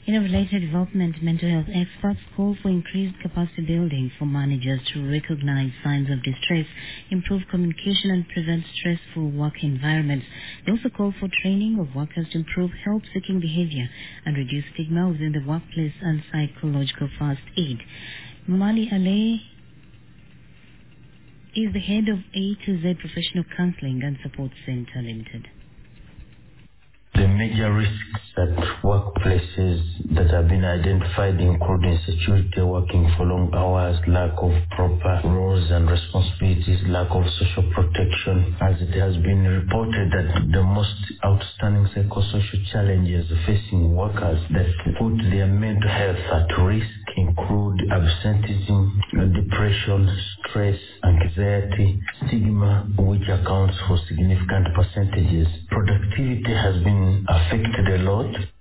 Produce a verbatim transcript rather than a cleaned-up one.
In a related development, mental health experts call for increased capacity building for managers to recognize signs of distress, improve communication and prevent stressful work environments. They also call for training of workers to improve help-seeking behavior and reduce stigma within the workplace and psychological first aid. Mali Ale is the head of A to Z Professional Counseling and Support Center Limited. The major risks at workplaces that have been identified include insecurity, working for long hours, lack of proper roles and responsibilities, lack of social protection, as it has been reported that the most outstanding psychosocial challenges facing workers that put their mental health at risk include absenteeism, depression, stress, anxiety, stigma, which accounts for significant percentages. Productivity has been affected a lot.